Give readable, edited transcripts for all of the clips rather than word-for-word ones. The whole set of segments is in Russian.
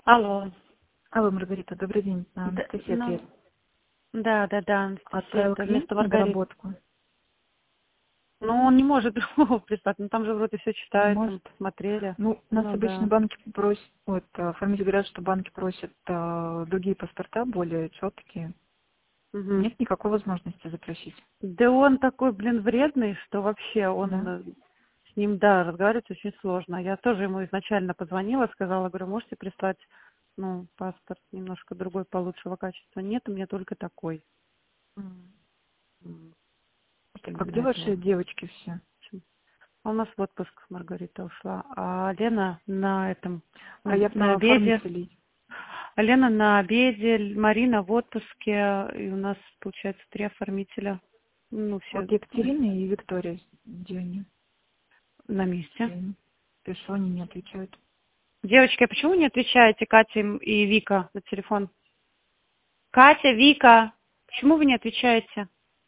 Алло. Алло, Маргарита, добрый день. Да, Анастасия ну, Тверь. да, Анастасия, Отправил это клиент вместо на Маргариты. доработку? Ну, он не может другого прислать, ну там же вроде все Не читается, мы может? посмотрели. Ну, нас Ну обычно да. банки просят, вот, оформители говорят, что банки просят другие паспорта, более четкие. Мгм. Нет никакой возможности запросить, Да он такой, блин, вредный, что вообще он да? с ним, да, разговаривать очень сложно. Я тоже ему изначально позвонила, сказала, говорю, можете прислать, ну, паспорт немножко другой, получшего качества. Нет, у меня только такой. М. М, А Именно где этого. ваши девочки все? А у нас в отпуск Маргарита ушла, а Лена на этом, А я на про обеде. оформителей. А Лена на обеде, Марина в отпуске, и у нас, получается, 3 оформителя. Ну, все Вот Екатерина и Виктория, где они? на месте. Я им пишу, они не отвечают. Девочки, а почему не отвечаете Катя и Вика на телефон? Катя, Вика, почему вы не отвечаете?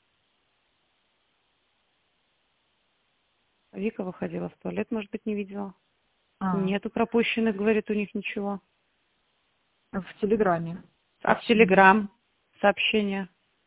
Вика выходила в туалет, может быть, не видела. А, Нету пропущенных, говорит, у них ничего. в Телеграме А в сообщение. Телеграм сообщение.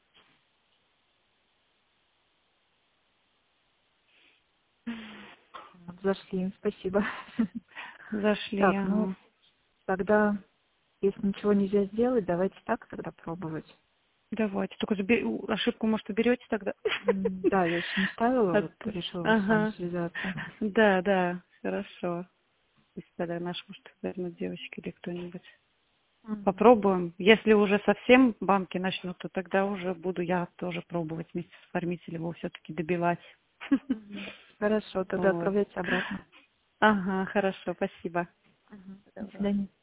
Вот, зашли, спасибо. Зашли, Так, ну, ага. тогда, если ничего нельзя сделать, давайте так тогда пробовать. Давайте, только ошибку, может, уберете тогда? Да, я еще не ставила, А вот решила с вами Ага. связаться. Да, хорошо. Если тогда наш, может, вернут девочки или кто-нибудь. Мгм. Попробуем. Если уже совсем банки начнут, то тогда уже буду я тоже пробовать вместе с оформителем его все-таки добивать. Мгм. Хорошо, тогда Вот. отправляйте обратно. Ага, хорошо, спасибо. Мгм. До Давай. свидания.